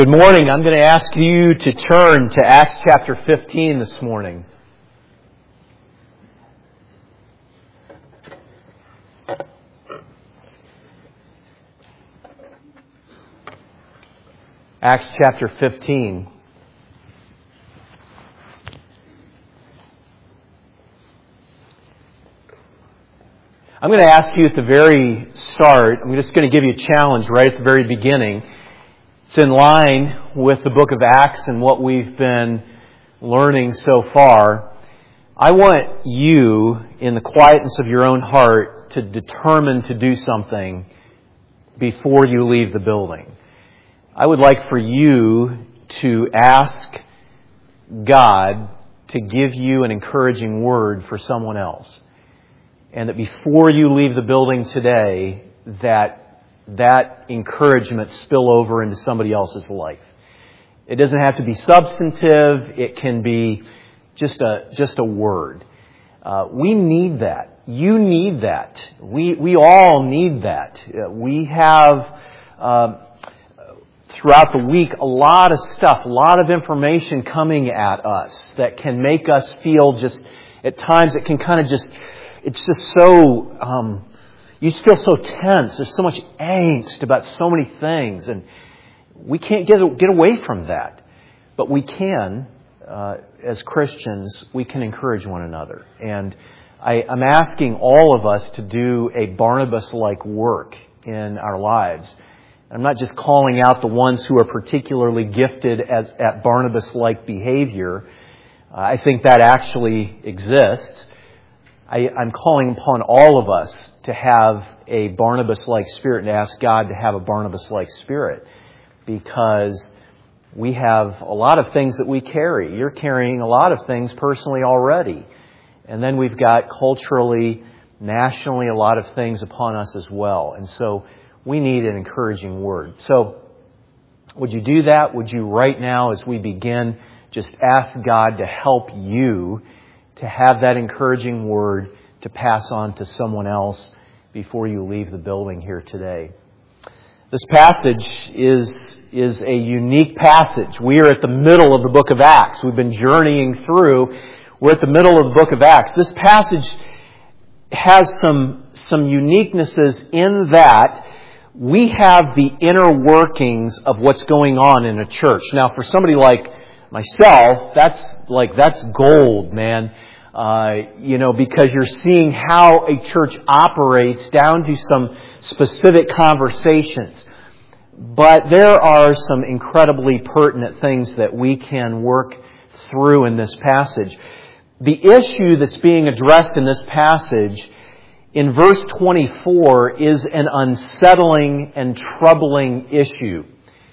Good morning. I'm going to ask you to turn to Acts chapter 15 this morning. Acts chapter 15. I'm going to ask you at the very start, I'm just going to give you a challenge right at the very beginning. It's in line with the book of Acts and what we've been learning so far. I want you, in the quietness of your own heart, to determine to do something before you leave the building. I would like for you to ask God to give you an encouraging word for someone else. And that before you leave the building today, that encouragement spill over into somebody else's life. It doesn't have to be substantive. It can be just a word. We need that. You need that. We all need that. We have throughout the week a lot of stuff, a lot of information coming at us that can make us feel just, at times it can kind of just, it's just so, you just feel so tense. There's so much angst about so many things. And we can't get away from that. But we can, as Christians, we can encourage one another. And I'm asking all of us to do a Barnabas-like work in our lives. I'm not just calling out the ones who are particularly gifted at Barnabas-like behavior. I think that actually exists. I'm calling upon all of us to have a Barnabas-like spirit and to ask God to have a Barnabas-like spirit, because we have a lot of things that we carry. You're carrying a lot of things personally already. And then we've got culturally, nationally, a lot of things upon us as well. And so we need an encouraging word. So would you do that? Would you right now, as we begin, just ask God to help you to have that encouraging word to pass on to someone else before you leave the building here today. This passage is a unique passage. We are at the middle of the book of Acts. We've been journeying through. We're at the middle of the book of Acts. This passage has some uniquenesses in that we have the inner workings of what's going on in a church. Now, for somebody like myself, that's gold, man. Because you're seeing how a church operates down to some specific conversations. But there are some incredibly pertinent things that we can work through in this passage. The issue that's being addressed in this passage in verse 24 is an unsettling and troubling issue.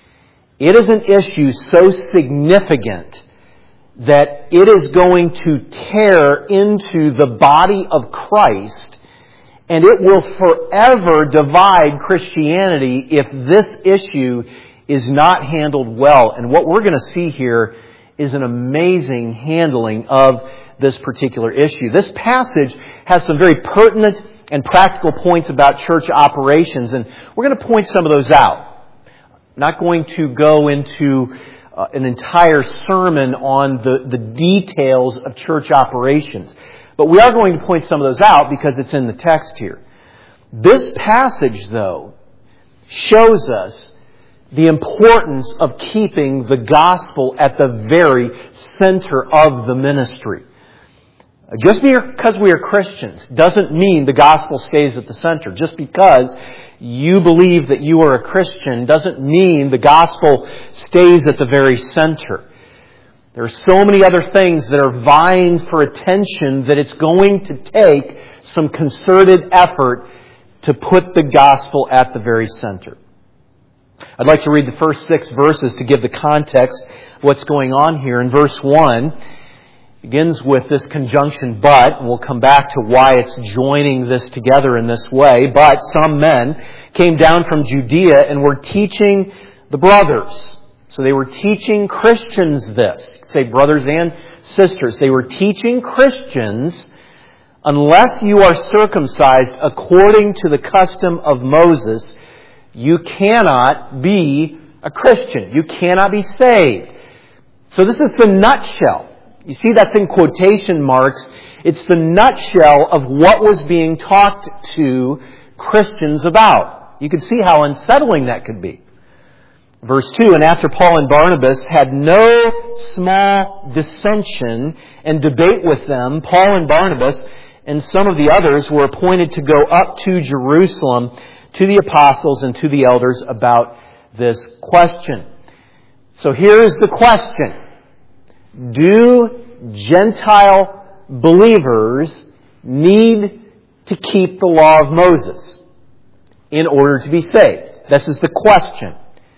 It is an issue so significant that it is going to tear into the body of Christ, and it will forever divide Christianity if this issue is not handled well. And what we're going to see here is an amazing handling of this particular issue. This passage has some very pertinent and practical points about church operations, and we're going to point some of those out. I'm not going to go into an entire sermon on the details of church operations. But we are going to point some of those out because it's in the text here. This passage, though, shows us the importance of keeping the gospel at the very center of the ministry. Just because we are Christians doesn't mean the gospel stays at the center. Just because you believe that you are a Christian doesn't mean the gospel stays at the very center. There are so many other things that are vying for attention that it's going to take some concerted effort to put the gospel at the very center. I'd like to read the first 6 verses to give the context of what's going on here. In verse 1, begins with this conjunction but, and we'll come back to why it's joining this together in this way. But some men came down from Judea and were teaching the brothers. So they were teaching Christians this. Say brothers and sisters. They were teaching Christians, unless you are circumcised according to the custom of Moses, you cannot be a a Christian. You cannot be saved. So this is the nutshell. You see, that's in quotation marks. It's the nutshell of what was being talked to Christians about. You can see how unsettling that could be. Verse 2, and after Paul and Barnabas had no small dissension and debate with them, Paul and Barnabas and some of the others were appointed to go up to Jerusalem to the apostles and to the elders about this question. So here's the question. Do Gentile believers need to keep the law of Moses in order to be saved? This is the question.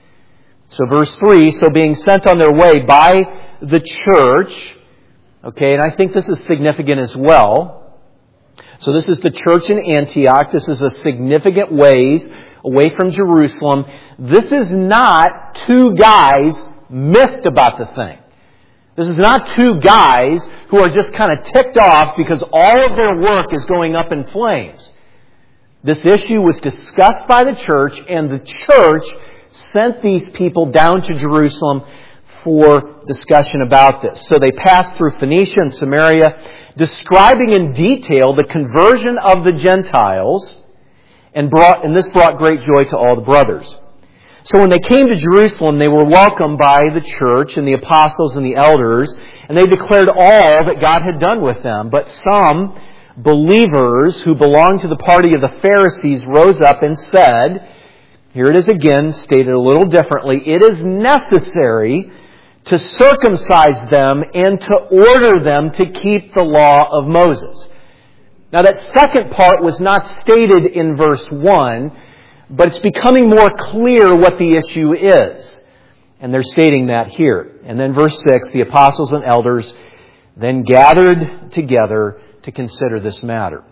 So verse 3, so being sent on their way by the church, okay, and I think this is significant as well. So this is the church in Antioch. This is a significant ways away from Jerusalem. This is not two guys miffed about the thing. This is not two guys who are just kind of ticked off because all of their work is going up in flames. This issue was discussed by the church, and the church sent these people down to Jerusalem for discussion about this. So they passed through Phoenicia and Samaria, describing in detail the conversion of the Gentiles, and this brought great joy to all the brothers. So when they came to Jerusalem, they were welcomed by the church and the apostles and the elders, and they declared all that God had done with them. But some believers who belonged to the party of the Pharisees rose up and said, here it is again, stated a little differently, it is necessary to circumcise them and to order them to keep the law of Moses. Now that second part was not stated in verse 1, but it's becoming more clear what the issue is. And they're stating that here. And then verse 6, the apostles and elders then gathered together to consider this matter.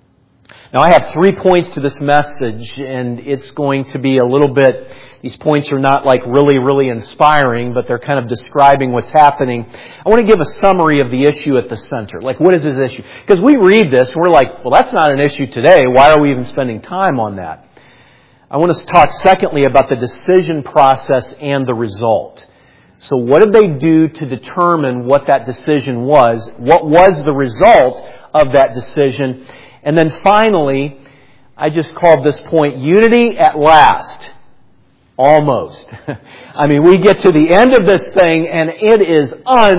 Now I have 3 points to this message, and it's going to be a little bit, these points are not like really inspiring, but they're kind of describing what's happening. I want to give a summary of the issue at the center. Like, what is this issue? Because we read this and we're like, well, that's not an issue today. Why are we even spending time on that? I want to talk secondly about the decision process and the result. So what did they do to determine what that decision was? What was the result of that decision? And then finally, I just called this point unity at last. Almost. I mean, we get to the end of this thing and it is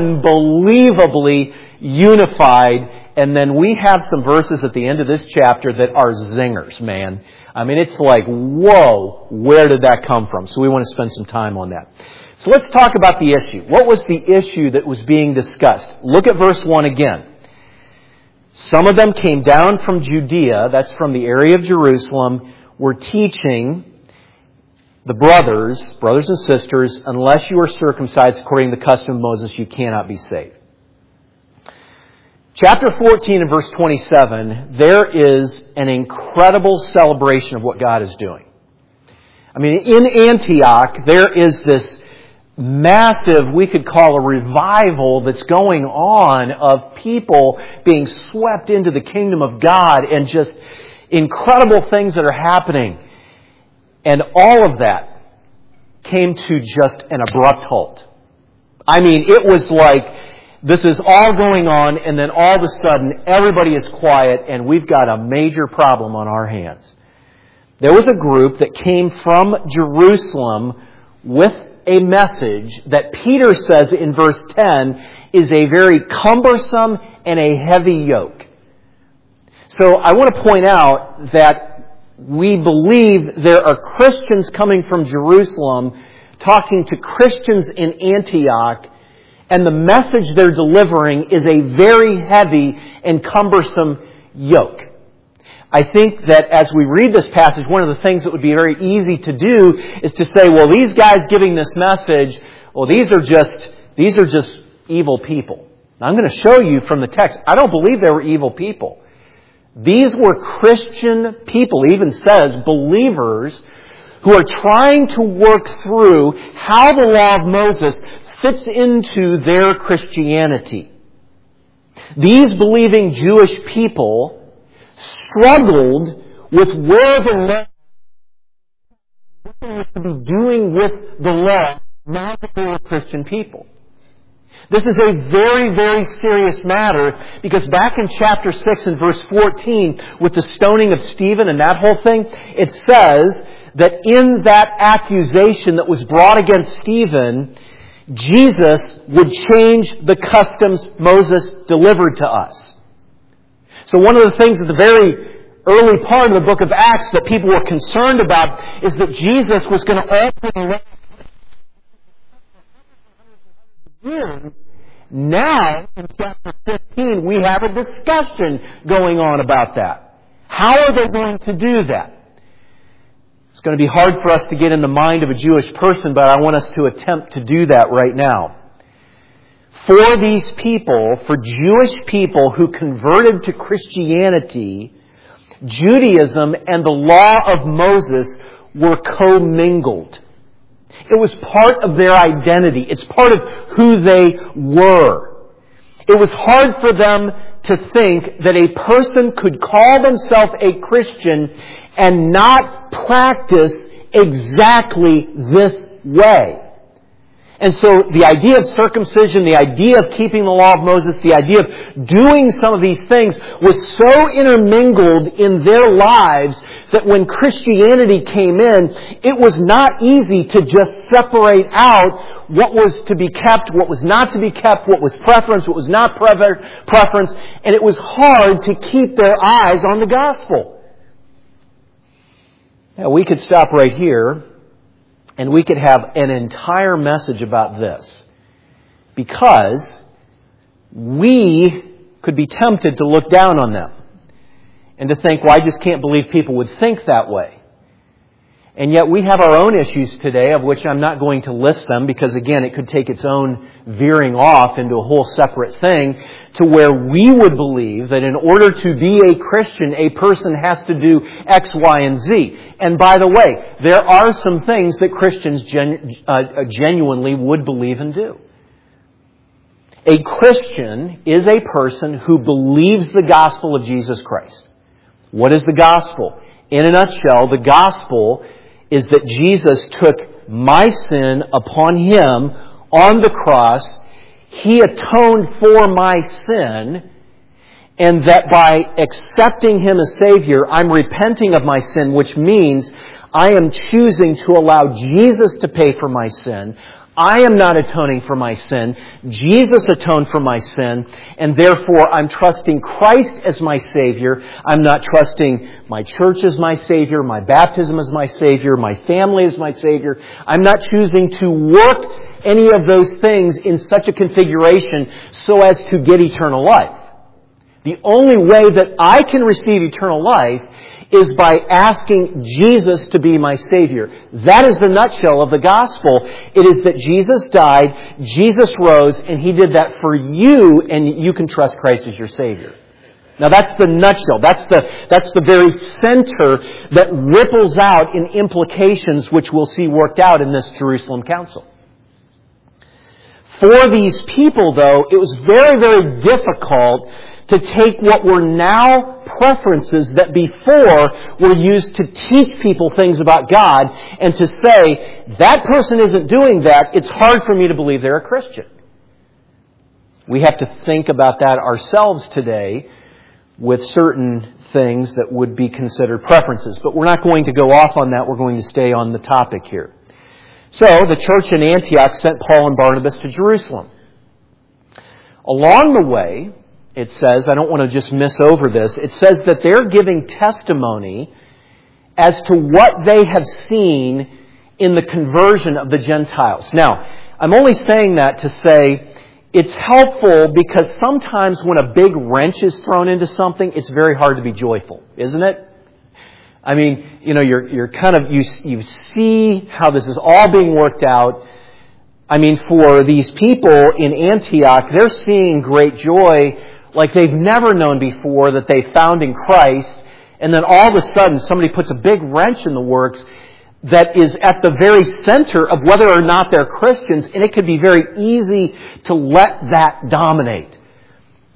unbelievably unified. And then we have some verses at the end of this chapter that are zingers, man. I mean, it's like, whoa, where did that come from? So we want to spend some time on that. So let's talk about the issue. What was the issue that was being discussed? Look at verse 1 again. Some of them came down from Judea, that's from the area of Jerusalem, were teaching the brothers and sisters, unless you are circumcised according to the custom of Moses, you cannot be saved. Chapter 14 and verse 27, there is an incredible celebration of what God is doing. I mean, in Antioch, there is this massive, we could call a revival that's going on of people being swept into the kingdom of God and just incredible things that are happening. And all of that came to just an abrupt halt. I mean, it was like this is all going on and then all of a sudden everybody is quiet and we've got a major problem on our hands. There was a group that came from Jerusalem with a message that Peter says in verse 10 is a very cumbersome and a heavy yoke. So I want to point out that we believe there are Christians coming from Jerusalem talking to Christians in Antioch, and the message they're delivering is a very heavy and cumbersome yoke. I think that as we read this passage, one of the things that would be very easy to do is to say, well, these guys giving this message, well, these are just evil people. Now, I'm going to show you from the text, I don't believe they were evil people. These were Christian people, it even says believers, who are trying to work through how the law of Moses fits into their Christianity. These believing Jewish people struggled with where the law they were to be doing with the law now that they were Christian people. This is a very, very serious matter because back in chapter 6 and verse 14, with the stoning of Stephen and that whole thing, it says that in that accusation that was brought against Stephen, Jesus would change the customs Moses delivered to us. So one of the things at the very early part of the book of Acts that people were concerned about is that Jesus was going to alter the law. Now, in chapter 15, we have a discussion going on about that. How are they going to do that? It's going to be hard for us to get in the mind of a Jewish person, but I want us to attempt to do that right now. For these people, for Jewish people who converted to Christianity, Judaism and the law of Moses were commingled. It was part of their identity. It's part of who they were. It was hard for them to think that a person could call themselves a Christian and not practice exactly this way. And so the idea of circumcision, the idea of keeping the law of Moses, the idea of doing some of these things was so intermingled in their lives that when Christianity came in, it was not easy to just separate out what was to be kept, what was not to be kept, what was preference, what was not preference, and it was hard to keep their eyes on the gospel. Now, we could stop right here. And we could have an entire message about this. Because we could be tempted to look down on them. And to think, well, I just can't believe people would think that way. And yet we have our own issues today, of which I'm not going to list them, because again, it could take its own veering off into a whole separate thing, to where we would believe that in order to be a Christian, a person has to do X, Y, and Z. And by the way, there are some things that Christians genuinely would believe and do. A Christian is a person who believes the gospel of Jesus Christ. What is the gospel? In a nutshell, the gospel is that Jesus took my sin upon Him on the cross. He atoned for my sin, and that by accepting Him as Savior, I'm repenting of my sin, which means I am choosing to allow Jesus to pay for my sin. I am not atoning for my sin. Jesus atoned for my sin, and therefore I'm trusting Christ as my Savior. I'm not trusting my church as my Savior, my baptism as my Savior, my family as my Savior. I'm not choosing to work any of those things in such a configuration so as to get eternal life. The only way that I can receive eternal life is by asking Jesus to be my Savior. That is the nutshell of the gospel. It is that Jesus died, Jesus rose, and He did that for you, and you can trust Christ as your Savior. Now that's the nutshell. That's the very center that ripples out in implications which we'll see worked out in this Jerusalem Council. For these people, though, it was very, very difficult to take what were now preferences that before were used to teach people things about God and to say, that person isn't doing that, it's hard for me to believe they're a Christian. We have to think about that ourselves today with certain things that would be considered preferences. But we're not going to go off on that. We're going to stay on the topic here. So, the church in Antioch sent Paul and Barnabas to Jerusalem. Along the way, it says, I don't want to just miss over this, it says that they're giving testimony as to what they have seen in the conversion of the Gentiles. Now, I'm only saying that to say it's helpful because sometimes when a big wrench is thrown into something, it's very hard to be joyful, isn't it? I mean, you're kind of, you see how this is all being worked out. I mean, for these people in Antioch, they're seeing great joy like they've never known before that they found in Christ. And then all of a sudden, somebody puts a big wrench in the works that is at the very center of whether or not they're Christians. And it could be very easy to let that dominate.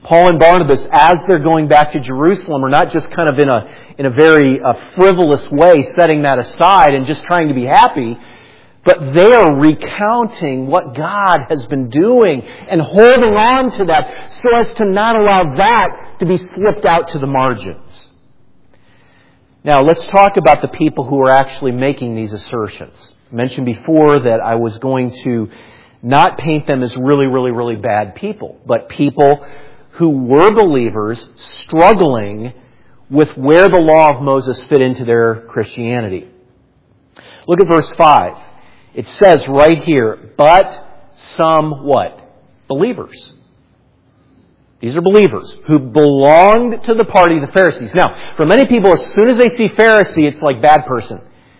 Paul and Barnabas, as they're going back to Jerusalem, are not just kind of in a very frivolous way setting that aside and just trying to be happy, but they are recounting what God has been doing and holding on to that so as to not allow that to be slipped out to the margins. Now, let's talk about the people who are actually making these assertions. I mentioned before that I was going to not paint them as really, really, really bad people, but people who were believers struggling with where the law of Moses fit into their Christianity. Look at verse 5. It says right here, but some what? Believers. These are believers who belonged to the party of the Pharisees. Now, for many people, as soon as they see Pharisee, it's like bad person.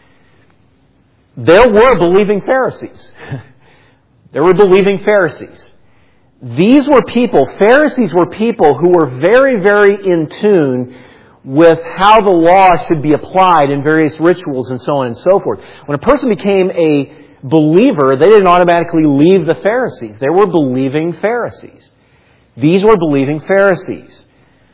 There were believing Pharisees. There were believing Pharisees. These were people, Pharisees were people who were very, very in tune with how the law should be applied in various rituals and so on and so forth. When a person became a believer, they didn't automatically leave the Pharisees. They were believing Pharisees. These were believing Pharisees.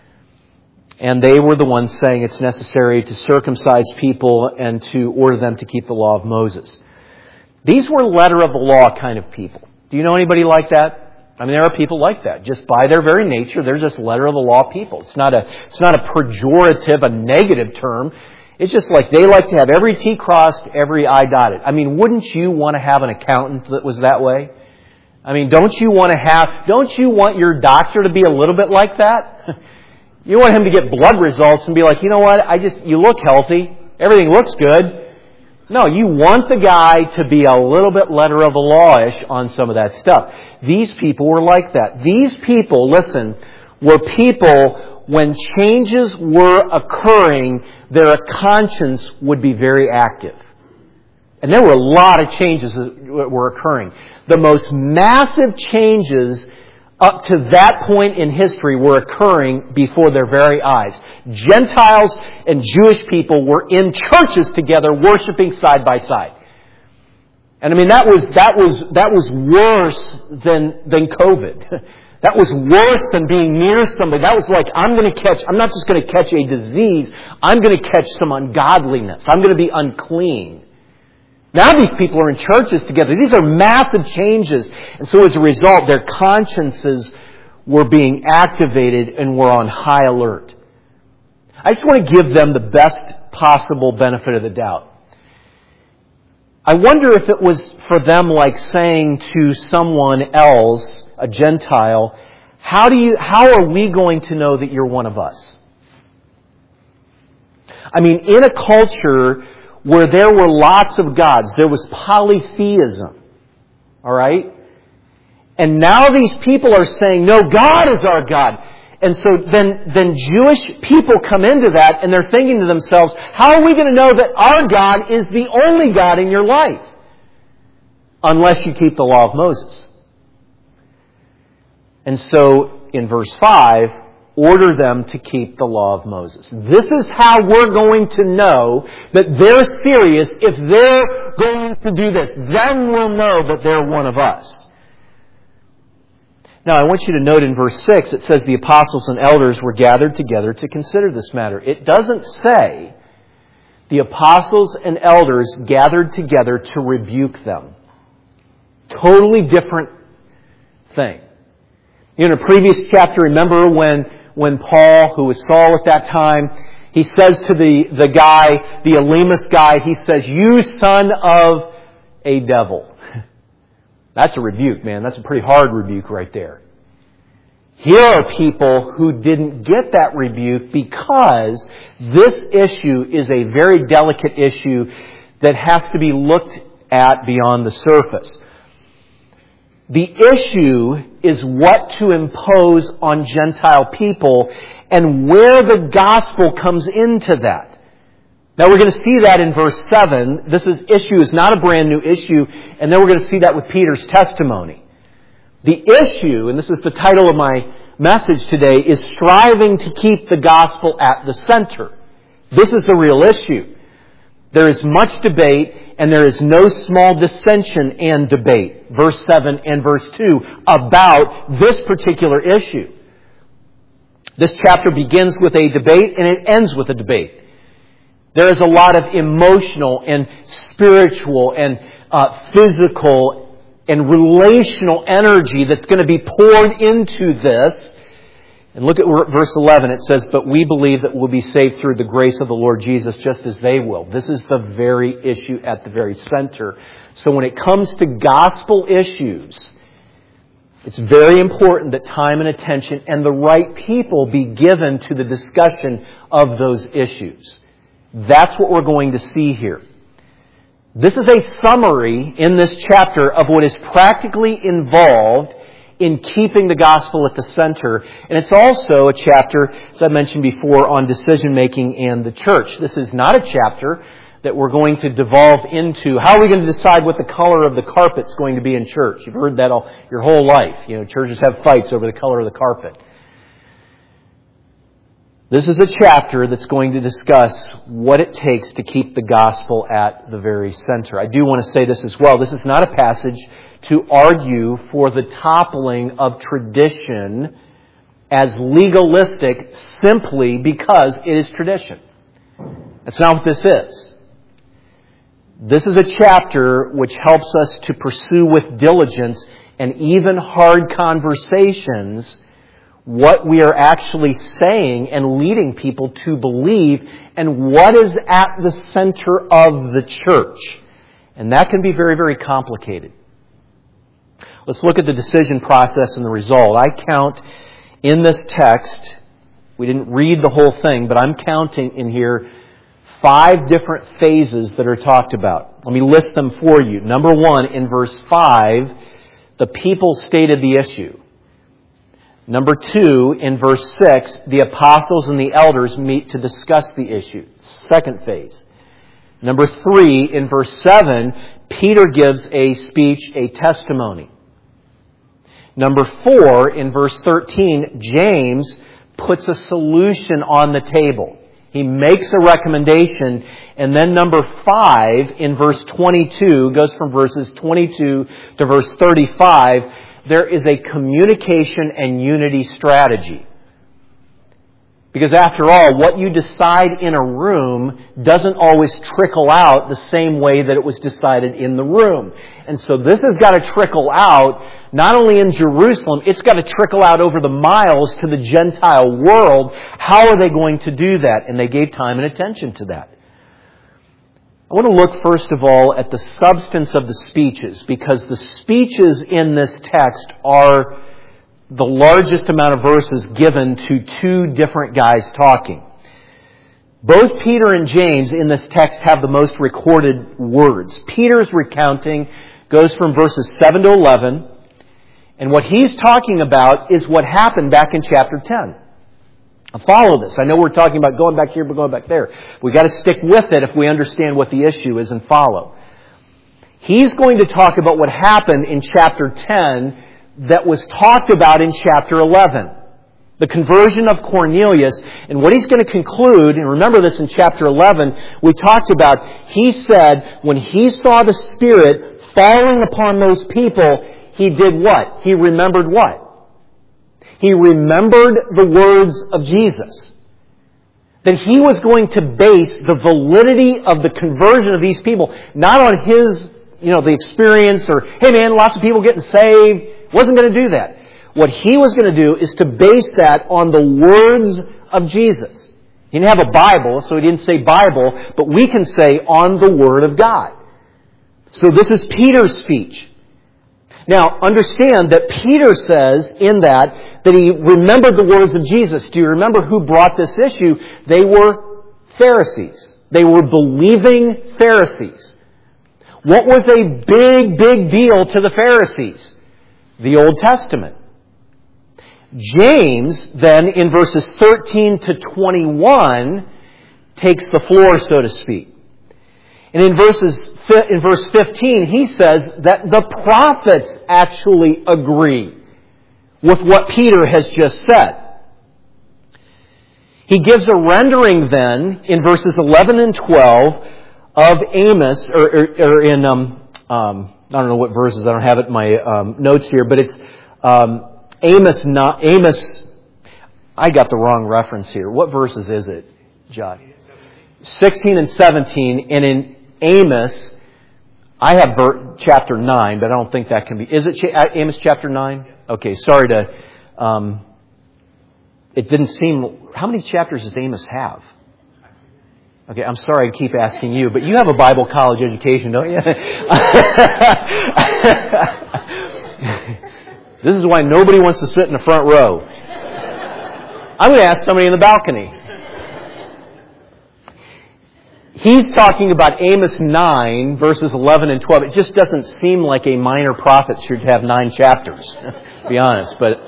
And they were the ones saying it's necessary to circumcise people and to order them to keep the law of Moses. These were letter of the law kind of people. Do you know anybody like that? I mean, there are people like that. Just by their very nature, they're just letter of the law people. It's not a pejorative, a negative term. It's just like they like to have every T crossed, every I dotted. I mean, wouldn't you want to have an accountant that was that way? I mean, don't you want your doctor to be a little bit like that? You want him to get blood results and be like, you know what, you look healthy. Everything looks good. No, you want the guy to be a little bit letter of the law-ish on some of that stuff. These people were like that. These people, listen, were people, when changes were occurring, their conscience would be very active. And there were a lot of changes that were occurring. The most massive changes up to that point in history were occurring before their very eyes. Gentiles and Jewish people were in churches together, worshiping side by side. And I mean, that was worse than COVID. That was worse than being near somebody. That was like, I'm not just going to catch a disease, I'm going to catch some ungodliness. I'm going to be unclean. Now these people are in churches together. These are massive changes. And so as a result, their consciences were being activated and were on high alert. I just want to give them the best possible benefit of the doubt. I wonder if it was for them like saying to someone else, a Gentile, how are we going to know that you're one of us? I mean, in a culture where there were lots of gods, there was polytheism. All right? And now these people are saying, no, God is our God. And so then Jewish people come into that and they're thinking to themselves, how are we going to know that our God is the only God in your life? Unless you keep the law of Moses. And so in verse 5, order them to keep the law of Moses. This is how we're going to know that they're serious. If they're going to do this, then we'll know that they're one of us. Now, I want you to note in verse 6, it says the apostles and elders were gathered together to consider this matter. It doesn't say the apostles and elders gathered together to rebuke them. Totally different thing. In a previous chapter, remember when Paul, who was Saul at that time, he says to the guy, the Elymas guy, he says, you son of a devil. That's a rebuke, man. That's a pretty hard rebuke right there. Here are people who didn't get that rebuke because this issue is a very delicate issue that has to be looked at beyond the surface. The issue is what to impose on Gentile people and where the gospel comes into that. Now we're going to see that in verse 7. This issue is not a brand new issue, and then we're going to see that with Peter's testimony. The issue, and this is the title of my message today, is striving to keep the gospel at the center. This is the real issue. There is much debate, and there is no small dissension and debate, verse 7 and verse 2, about this particular issue. This chapter begins with a debate and it ends with a debate. There is a lot of emotional and spiritual and physical and relational energy that's going to be poured into this. And look at verse 11. It says, "But we believe that we'll be saved through the grace of the Lord Jesus just as they will." This is the very issue at the very center. So when it comes to gospel issues, it's very important that time and attention and the right people be given to the discussion of those issues. That's what we're going to see here. This is a summary in this chapter of what is practically involved in keeping the gospel at the center. And it's also a chapter, as I mentioned before, on decision-making in the church. This is not a chapter that we're going to devolve into. How are we going to decide what the color of the carpet's going to be in church? You've heard that your whole life. Churches have fights over the color of the carpet. This is a chapter that's going to discuss what it takes to keep the gospel at the very center. I do want to say this as well. This is not a passage to argue for the toppling of tradition as legalistic simply because it is tradition. That's not what this is. This is a chapter which helps us to pursue with diligence and even hard conversations what we are actually saying and leading people to believe and what is at the center of the church. And that can be very, very complicated. Let's look at the decision process and the result. I count in this text, we didn't read the whole thing, but I'm counting in here 5 different phases that are talked about. Let me list them for you. Number 1, in verse 5, the people stated the issue. Number 2, in verse 6, the apostles and the elders meet to discuss the issue. Second phase. Number 3, in verse 7, Peter gives a speech, a testimony. Number 4, in verse 13, James puts a solution on the table. He makes a recommendation. And then number 5, in verse 22, goes from verses 22 to verse 35, there is a communication and unity strategy. Because after all, what you decide in a room doesn't always trickle out the same way that it was decided in the room. And so this has got to trickle out not only in Jerusalem, it's got to trickle out over the miles to the Gentile world. How are they going to do that? And they gave time and attention to that. I want to look first of all at the substance of the speeches, because the speeches in this text are the largest amount of verses given to 2 different guys talking. Both Peter and James in this text have the most recorded words. Peter's recounting goes from verses 7 to 11, and what he's talking about is what happened back in chapter 10. Now follow this. I know we're talking about going back here, but going back there. We've got to stick with it if we understand what the issue is and follow. He's going to talk about what happened in chapter 10 that was talked about in chapter 11. The conversion of Cornelius. And what he's going to conclude, and remember this in chapter 11, we talked about, he said when he saw the Spirit falling upon those people, he did what? He remembered what? He remembered the words of Jesus. That he was going to base the validity of the conversion of these people, not on his, the experience or, hey man, lots of people getting saved. Wasn't going to do that. What he was going to do is to base that on the words of Jesus. He didn't have a Bible, so he didn't say Bible, but we can say on the Word of God. So this is Peter's speech. Now, understand that Peter says in that he remembered the words of Jesus. Do you remember who brought this issue? They were Pharisees. They were believing Pharisees. What was a big, big deal to the Pharisees? The Old Testament. James, then, in verses 13 to 21, takes the floor, so to speak. And in verse 15, he says that the prophets actually agree with what Peter has just said. He gives a rendering then in verses 11 and 12 of Amos, or in, I don't know what verses, I don't have it in my notes here, but it's Amos I got the wrong reference here. What verses is it, John? 16 and 17. And in Amos, I have chapter 9, but I don't think that can be. Is it Amos chapter 9? Okay, sorry to... it didn't seem... How many chapters does Amos have? Okay, I'm sorry I keep asking you, but you have a Bible college education, don't you? This is why nobody wants to sit in the front row. I'm going to ask somebody in the balcony. He's talking about Amos 9, verses 11 and 12. It just doesn't seem like a minor prophet should have 9 chapters, to be honest. But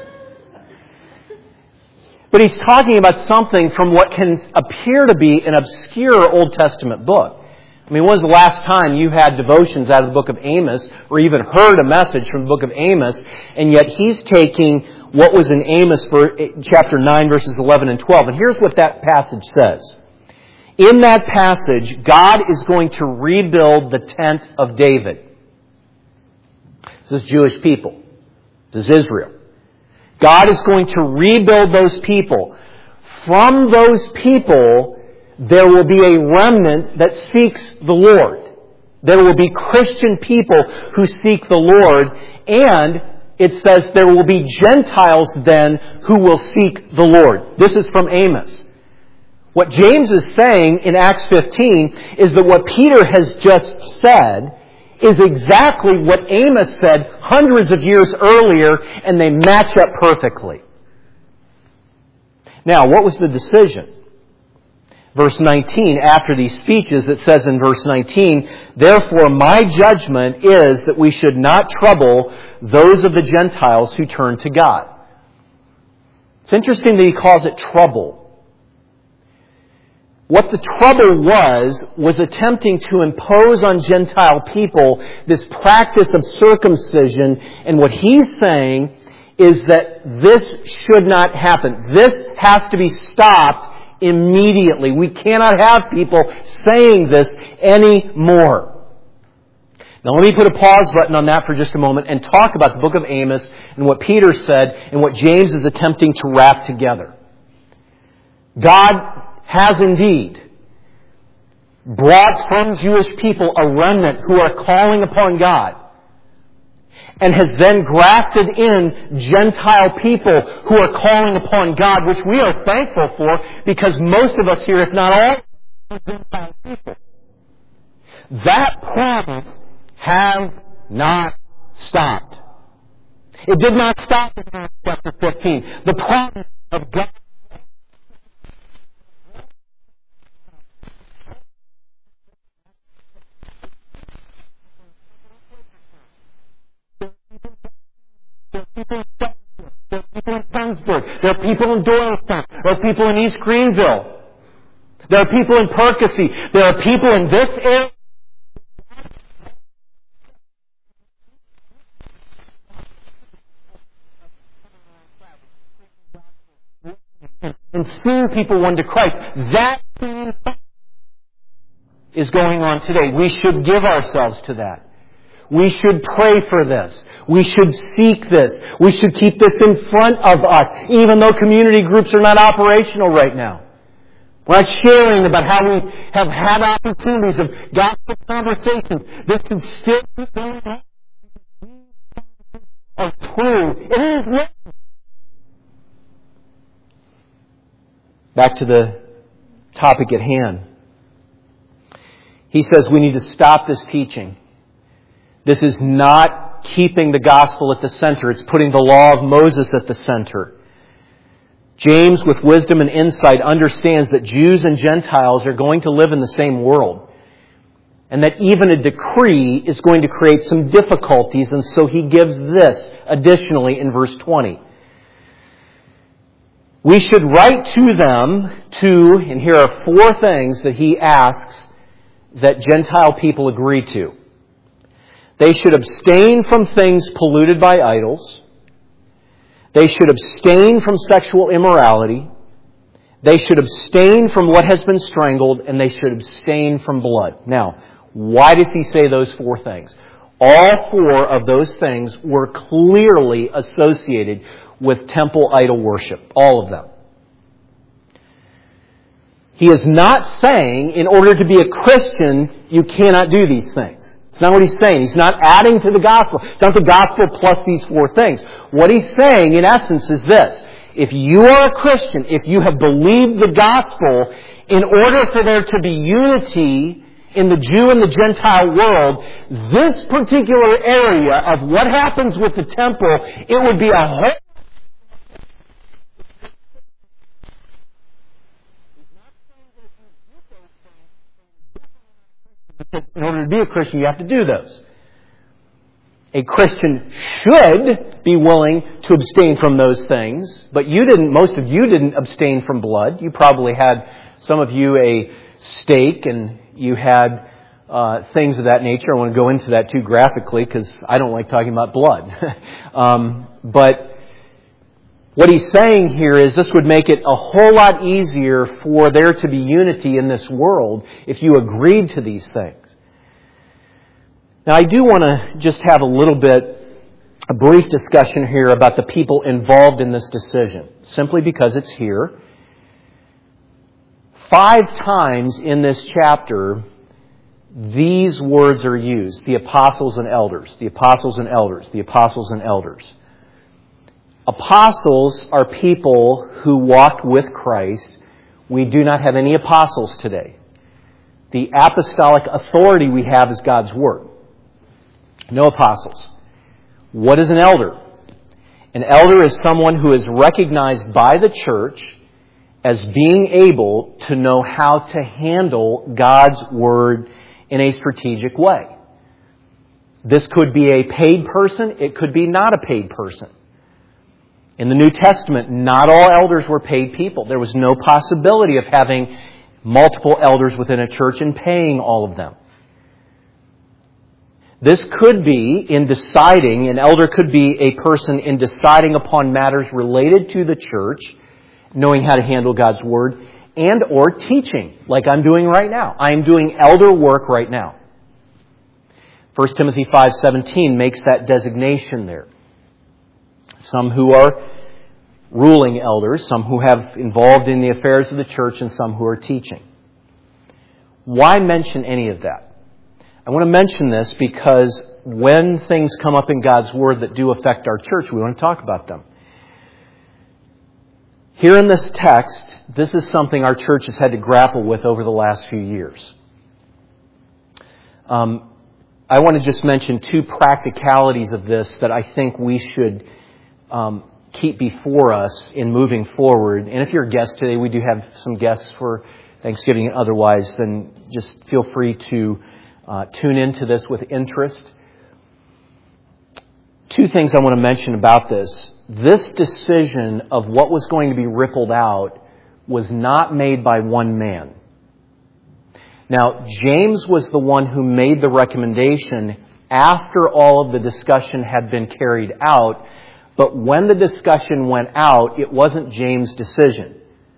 he's talking about something from what can appear to be an obscure Old Testament book. I mean, when was the last time you had devotions out of the book of Amos, or even heard a message from the book of Amos, and yet he's taking what was in Amos for chapter 9, verses 11 and 12. And here's what that passage says. In that passage, God is going to rebuild the tent of David. This is Jewish people. This is Israel. God is going to rebuild those people. From those people, there will be a remnant that seeks the Lord. There will be Christian people who seek the Lord. And it says there will be Gentiles then who will seek the Lord. This is from Amos. What James is saying in Acts 15 is that what Peter has just said is exactly what Amos said hundreds of years earlier, and they match up perfectly. Now, what was the decision? Verse 19, after these speeches, it says in verse 19, "Therefore my judgment is that we should not trouble those of the Gentiles who turn to God." It's interesting that he calls it trouble. What the trouble was attempting to impose on Gentile people this practice of circumcision. And what he's saying is that this should not happen. This has to be stopped immediately. We cannot have people saying this anymore. Now let me put a pause button on that for just a moment and talk about the book of Amos and what Peter said and what James is attempting to wrap together. God has indeed brought from Jewish people a remnant who are calling upon God, and has then grafted in Gentile people who are calling upon God, which we are thankful for, because most of us here, if not all, are Gentile people. That promise has not stopped. It did not stop in Acts chapter 15. The promise of God there are people in Pennsburg. There are people in Doylestown. There are people in East Greenville. There are people in Percy. There are people in this area. And seeing people won to Christ. That is going on today. We should give ourselves to that. We should pray for this. We should seek this. We should keep this in front of us, even though community groups are not operational right now. We're not sharing about how we have had opportunities of gospel conversations. This can still be going on. Are true. It is not. Back to the topic at hand. He says we need to stop this teaching. This is not keeping the gospel at the center. It's putting the law of Moses at the center. James, with wisdom and insight, understands that Jews and Gentiles are going to live in the same world. And that even a decree is going to create some difficulties. And so he gives this additionally in verse 20. We should write to them and here are 4 things that he asks that Gentile people agree to. They should abstain from things polluted by idols. They should abstain from sexual immorality. They should abstain from what has been strangled. And they should abstain from blood. Now, why does he say those 4 things? All four of those things were clearly associated with temple idol worship. All of them. He is not saying, in order to be a Christian, you cannot do these things. It's not what he's saying. He's not adding to the gospel. It's not the gospel plus these four things. What he's saying, in essence, is this. If you are a Christian, if you have believed the gospel, in order for there to be unity in the Jew and the Gentile world, this particular area of what happens with the temple, it would be a whole... In order to be a Christian, you have to do those. A Christian should be willing to abstain from those things, but most of you didn't abstain from blood. You probably had, some of you, a steak, and you had things of that nature. I want to go into that too graphically because I don't like talking about blood. But what he's saying here is this would make it a whole lot easier for there to be unity in this world if you agreed to these things. Now, I do want to just have a brief discussion here about the people involved in this decision, simply because it's here. 5 times in this chapter, these words are used. The apostles and elders, the apostles and elders, the apostles and elders. Apostles are people who walked with Christ. We do not have any apostles today. The apostolic authority we have is God's Word. No apostles. What is an elder? An elder is someone who is recognized by the church as being able to know how to handle God's Word in a strategic way. This could be a paid person. It could be not a paid person. In the New Testament, not all elders were paid people. There was no possibility of having multiple elders within a church and paying all of them. This could be in deciding, an elder could be a person in deciding upon matters related to the church, knowing how to handle God's Word, and or teaching, like I'm doing right now. I am doing elder work right now. 1 Timothy 5:17 makes that designation there. Some who are ruling elders, some who have involved in the affairs of the church, and some who are teaching. Why mention any of that? I want to mention this because when things come up in God's Word that do affect our church, we want to talk about them. Here in this text, this is something our church has had to grapple with over the last few years. I want to just mention 2 practicalities of this that I think we should keep before us in moving forward. And if you're a guest today, we do have some guests for Thanksgiving and otherwise, then just feel free to tune into this with interest. 2 things I want to mention about this. This decision of what was going to be rippled out was not made by one man. Now, James was the one who made the recommendation after all of the discussion had been carried out. But when the discussion went out, it wasn't James' decision.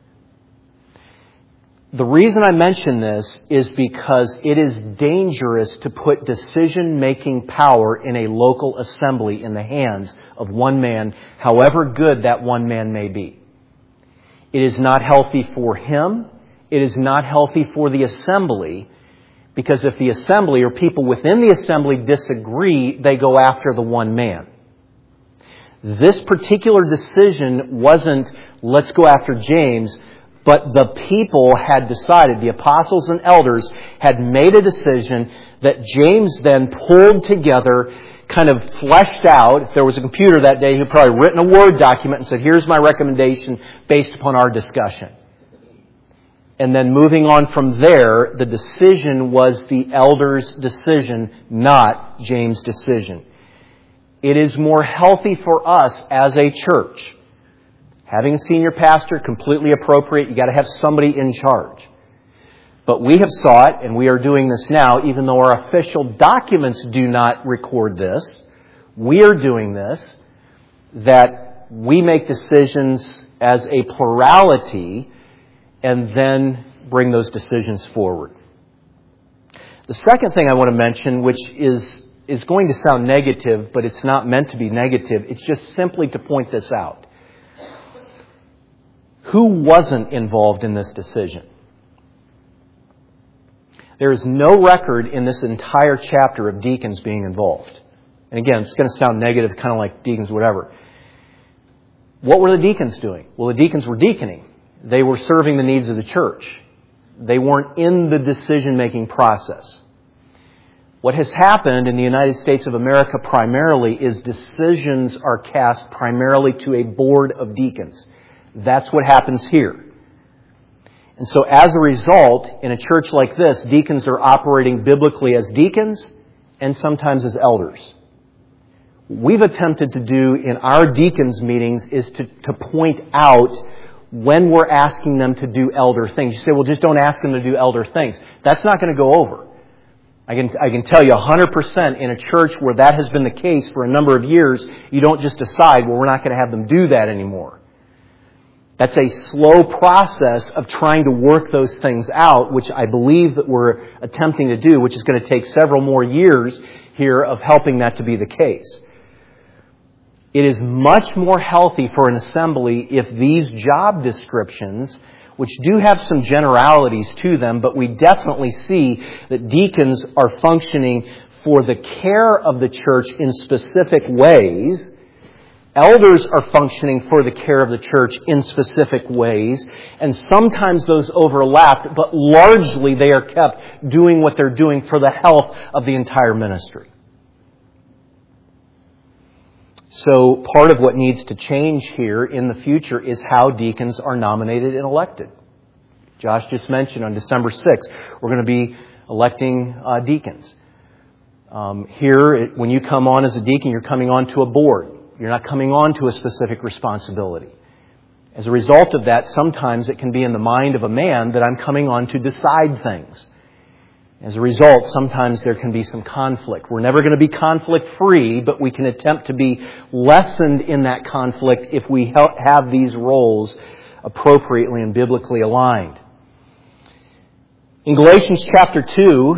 The reason I mention this is because it is dangerous to put decision-making power in a local assembly in the hands of one man, however good that one man may be. It is not healthy for him. It is not healthy for the assembly, because if the assembly or people within the assembly disagree, they go after the one man. This particular decision wasn't, let's go after James, but the people had decided, the apostles and elders had made a decision that James then pulled together, kind of fleshed out. If there was a computer that day, he'd probably written a Word document and said, here's my recommendation based upon our discussion. And then moving on from there, the decision was the elders' decision, not James' decision. It is more healthy for us as a church. Having a senior pastor, completely appropriate. You got to have somebody in charge. But we have sought, and we are doing this now, even though our official documents do not record this, we are doing this, that we make decisions as a plurality and then bring those decisions forward. The second thing I want to mention, which is is going to sound negative, but it's not meant to be negative. It's just simply to point this out. Who wasn't involved in this decision? There is no record in this entire chapter of deacons being involved. And again, it's going to sound negative, kind of like deacons, whatever. What were the deacons doing? Well, the deacons were deaconing. They were serving the needs of the church. They weren't in the decision-making process. What has happened in the United States of America primarily is decisions are cast primarily to a board of deacons. That's what happens here. And so as a result, in a church like this, deacons are operating biblically as deacons and sometimes as elders. What we've attempted to do in our deacons meetings is to point out when we're asking them to do elder things. You say, well, just don't ask them to do elder things. That's not going to go over. I can tell you 100% in a church where that has been the case for a number of years, you don't just decide, well, we're not going to have them do that anymore. That's a slow process of trying to work those things out, which I believe that we're attempting to do, which is going to take several more years here of helping that to be the case. It is much more healthy for an assembly if these job descriptions, which do have some generalities to them, but we definitely see that deacons are functioning for the care of the church in specific ways. Elders are functioning for the care of the church in specific ways, and sometimes those overlap, but largely they are kept doing what they're doing for the health of the entire ministry. So part of what needs to change here in the future is how deacons are nominated and elected. Josh just mentioned on December 6th, we're going to be electing deacons. Here, when you come on as a deacon, you're coming on to a board. You're not coming on to a specific responsibility. As a result of that, sometimes it can be in the mind of a man that I'm coming on to decide things. As a result, sometimes there can be some conflict. We're never going to be conflict-free, but we can attempt to be lessened in that conflict if we have these roles appropriately and biblically aligned. In Galatians chapter 2,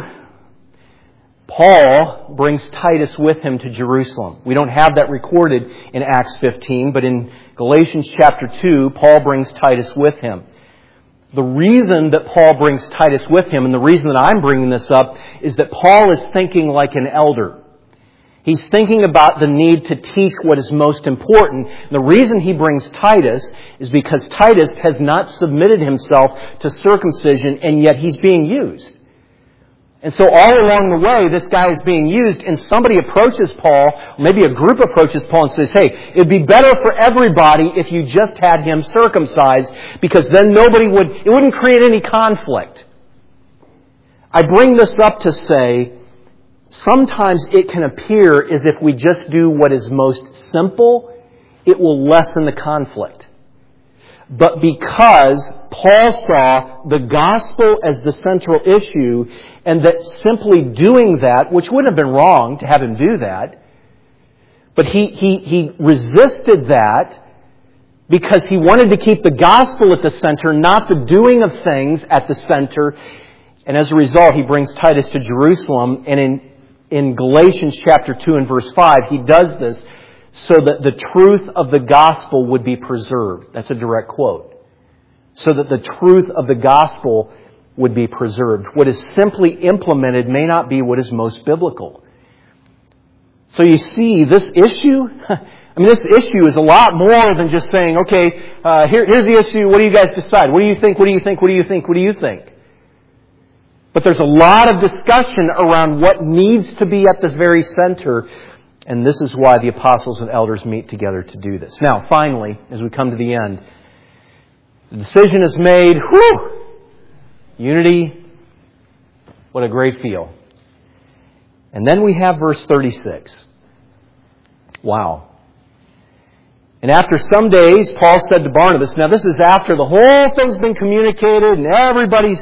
Paul brings Titus with him to Jerusalem. We don't have that recorded in Acts 15, but in Galatians chapter 2, Paul brings Titus with him. The reason that Paul brings Titus with him, and the reason that I'm bringing this up, is that Paul is thinking like an elder. He's thinking about the need to teach what is most important. And the reason he brings Titus is because Titus has not submitted himself to circumcision, and yet he's being used. And so all along the way, this guy is being used, and somebody approaches Paul, maybe a group approaches Paul and says, hey, it'd be better for everybody if you just had him circumcised, because then it wouldn't create any conflict. I bring this up to say, sometimes it can appear as if we just do what is most simple, it will lessen the conflict. But because Paul saw the gospel as the central issue, and that simply doing that, which wouldn't have been wrong to have him do that, but he resisted that because he wanted to keep the gospel at the center, not the doing of things at the center. And as a result, he brings Titus to Jerusalem. And in Galatians chapter 2 and verse 5, he does this so that the truth of the gospel would be preserved. That's a direct quote. So that the truth of the gospel would be preserved. What is simply implemented may not be what is most biblical. So you see, this issue, this issue is a lot more than just saying, okay, here's the issue, what do you guys decide? What do you think, what do you think, what do you think, what do you think? But there's a lot of discussion around what needs to be at the very center. And this is why the apostles and elders meet together to do this. Now, finally, as we come to the end, the decision is made. Whew! Unity. What a great feel. And then we have verse 36. Wow. And after some days, Paul said to Barnabas, now this is after the whole thing's been communicated and everybody's,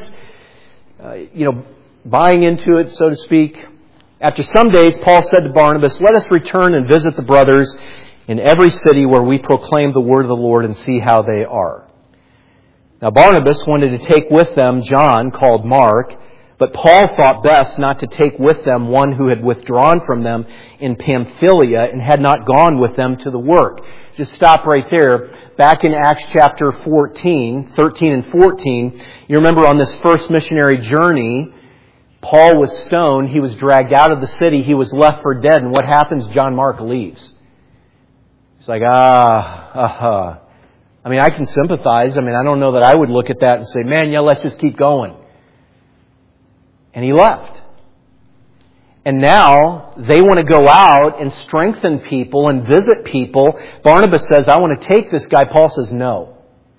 buying into it, so to speak. After some days, Paul said to Barnabas, let us return and visit the brothers in every city where we proclaim the word of the Lord and see how they are. Now Barnabas wanted to take with them John, called Mark, But Paul thought best not to take with them one who had withdrawn from them in Pamphylia and had not gone with them to the work. Just stop right there. Back in Acts chapter 13 and 14, you remember on this first missionary journey, Paul was stoned, he was dragged out of the city, he was left for dead, and what happens? John Mark leaves. It's like, I mean, I can sympathize. I mean, I don't know that I would look at that and say, man, yeah, let's just keep going. And he left. And now they want to go out and strengthen people and visit people. Barnabas says, I want to take this guy. Paul says, no.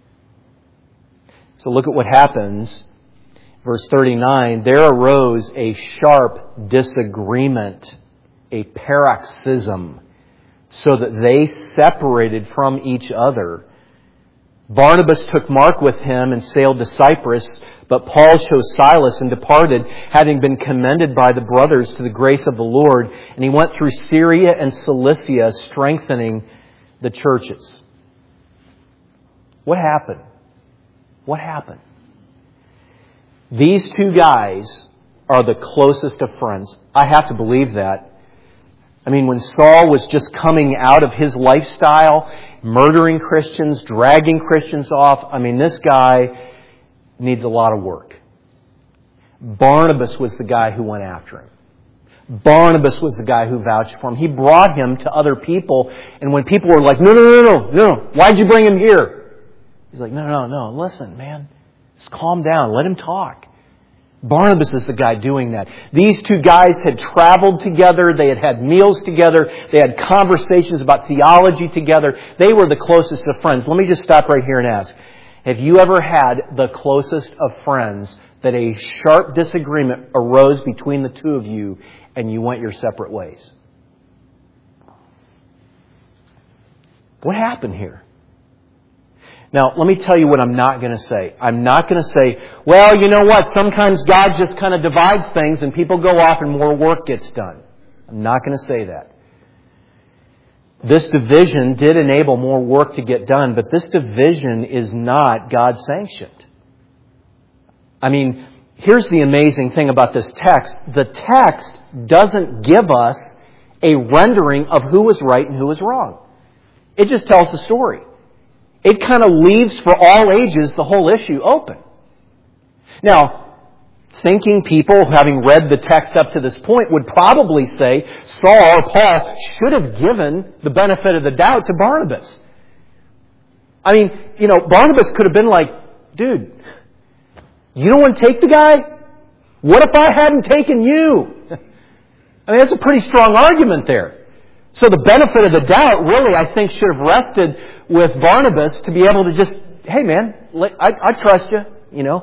So look at what happens. Verse 39, there arose a sharp disagreement, a paroxysm, so that they separated from each other. Barnabas took Mark with him and sailed to Cyprus, but Paul chose Silas and departed, having been commended by the brothers to the grace of the Lord. And he went through Syria and Cilicia, strengthening the churches. What happened? What happened? These two guys are the closest of friends. I have to believe that. I mean, when Saul was just coming out of his lifestyle, murdering Christians, dragging Christians off, I mean, this guy needs a lot of work. Barnabas was the guy who went after him. Barnabas was the guy who vouched for him. He brought him to other people, and when people were like, no, why'd you bring him here? He's like, no, listen, man, just calm down, let him talk. Barnabas is the guy doing that. These two guys had traveled together. They had had meals together. They had conversations about theology together. They were the closest of friends. Let me just stop right here and ask, have you ever had the closest of friends that a sharp disagreement arose between the two of you and you went your separate ways? What happened here? Now, let me tell you what I'm not going to say. I'm not going to say, well, you know what? Sometimes God just kind of divides things and people go off and more work gets done. I'm not going to say that. This division did enable more work to get done, but this division is not God-sanctioned. I mean, here's the amazing thing about this text. The text doesn't give us a rendering of who was right and who was wrong. It just tells the story. It kind of leaves for all ages the whole issue open. Now, thinking people, having read the text up to this point, would probably say Saul or Paul should have given the benefit of the doubt to Barnabas. I mean, Barnabas could have been like, dude, you don't want to take the guy? What if I hadn't taken you? I mean, that's a pretty strong argument there. So the benefit of the doubt really, I think, should have rested with Barnabas to be able to just, hey man, I trust you,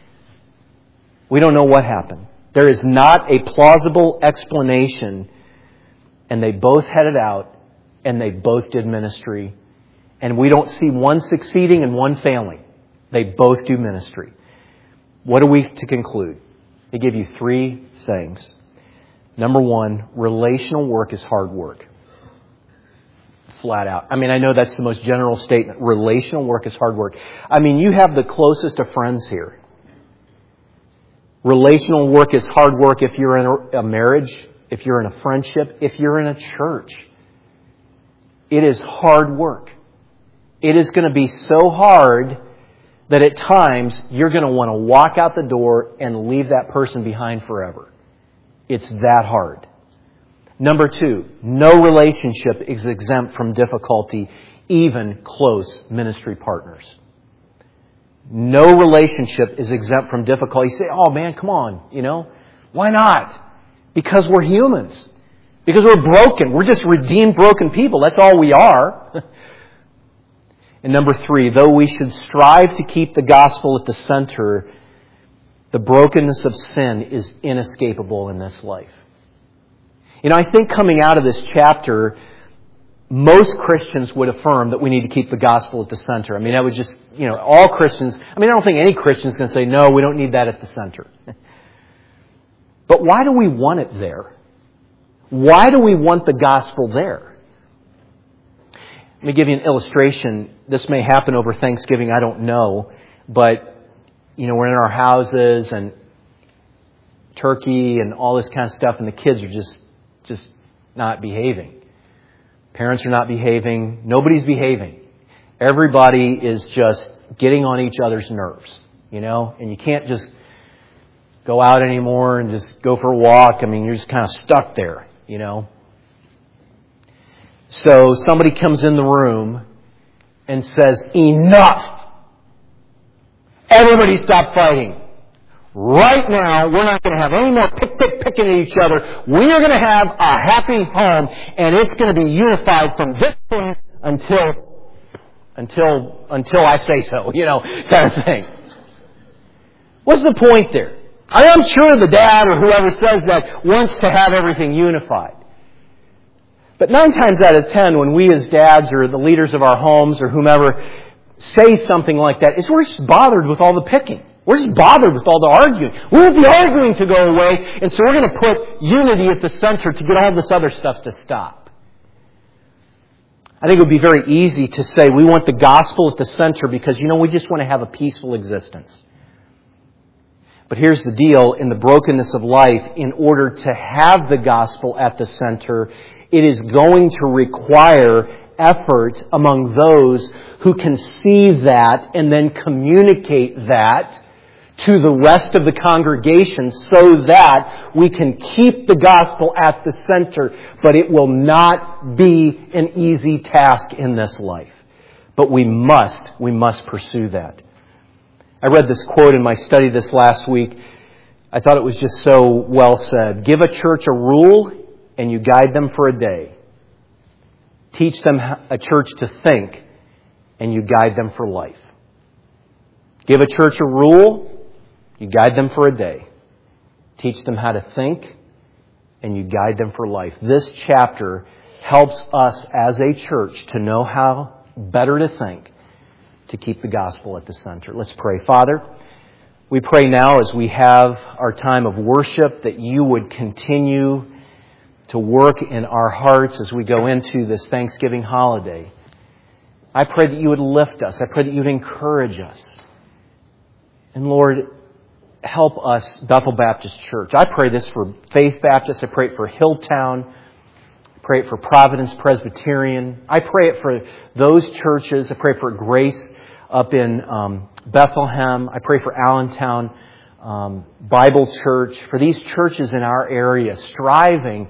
We don't know what happened. There is not a plausible explanation. And they both headed out and they both did ministry. And we don't see one succeeding and one failing. They both do ministry. What are we to conclude? They give you three things. Number one, relational work is hard work. Flat out. I mean, I know that's the most general statement. Relational work is hard work. I mean, you have the closest of friends here. Relational work is hard work if you're in a marriage, if you're in a friendship, if you're in a church. It is hard work. It is going to be so hard that at times you're going to want to walk out the door and leave that person behind forever. It's that hard. Number two, no relationship is exempt from difficulty, even close ministry partners. No relationship is exempt from difficulty. You say, oh man, come on, Why not? Because we're humans. Because we're broken. We're just redeemed, broken people. That's all we are. And number three, though we should strive to keep the gospel at the center, the brokenness of sin is inescapable in this life. I think coming out of this chapter, most Christians would affirm that we need to keep the gospel at the center. I mean, that was just, all Christians. I mean, I don't think any Christian is going to say, no, we don't need that at the center. But why do we want it there? Why do we want the gospel there? Let me give you an illustration. This may happen over Thanksgiving, I don't know. But, we're in our houses and turkey and all this kind of stuff, and the kids are just not behaving. Parents are not behaving. Nobody's behaving. Everybody is just getting on each other's nerves, and you can't just go out anymore and just go for a walk. I mean, you're just kind of stuck there, So somebody comes in the room and says, "Enough! Everybody stop fighting. Right now, we're not going to have any more picking at each other. We are going to have a happy home, and it's going to be unified from this point until I say so," kind of thing. What's the point there? I'm sure the dad or whoever says that wants to have everything unified. But 9 times out of 10, when we as dads or the leaders of our homes or whomever say something like that, we're just bothered with all the picking. We're just bothered with all the arguing. We want the arguing to go away, and so we're going to put unity at the center to get all this other stuff to stop. I think it would be very easy to say we want the gospel at the center because, we just want to have a peaceful existence. But here's the deal. In the brokenness of life, in order to have the gospel at the center, it is going to require effort among those who can see that and then communicate that to the rest of the congregation so that we can keep the gospel at the center. But it will not be an easy task in this life. But we must pursue that. I read this quote in my study this last week. I thought it was just so well said. Give a church a rule and you guide them for a day. Teach them a church to think and you guide them for life. Give a church a rule, you guide them for a day. Teach them how to think and you guide them for life. This chapter helps us as a church to know how better to think to keep the gospel at the center. Let's pray. Father, we pray now as we have our time of worship that you would continue to work in our hearts as we go into this Thanksgiving holiday. I pray that you would lift us. I pray that you would encourage us. And Lord, help us, Bethel Baptist Church. I pray this for Faith Baptist. I pray it for Hilltown. I pray it for Providence Presbyterian. I pray it for those churches. I pray for Grace up in Bethlehem. I pray for Allentown Bible Church. For these churches in our area striving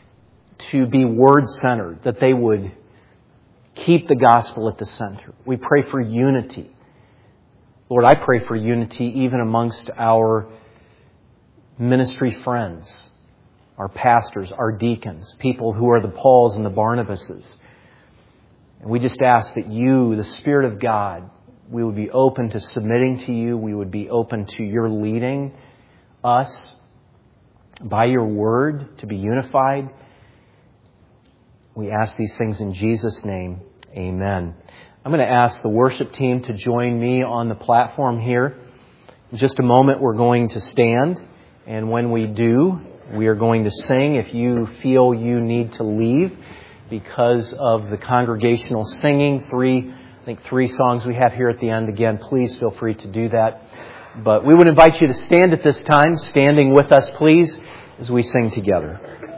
to be Word-centered, that they would keep the gospel at the center. We pray for unity. Lord, I pray for unity even amongst our ministry friends, our pastors, our deacons, people who are the Pauls and the Barnabases. And we just ask that you, the Spirit of God, we would be open to submitting to you. We would be open to your leading us by your word to be unified. We ask these things in Jesus' name. Amen. I'm going to ask the worship team to join me on the platform here. In just a moment, we're going to stand. And when we do, we are going to sing. If you feel you need to leave because of the congregational singing, three songs we have here at the end. Again, please feel free to do that. But we would invite you to stand at this time, standing with us, please, as we sing together.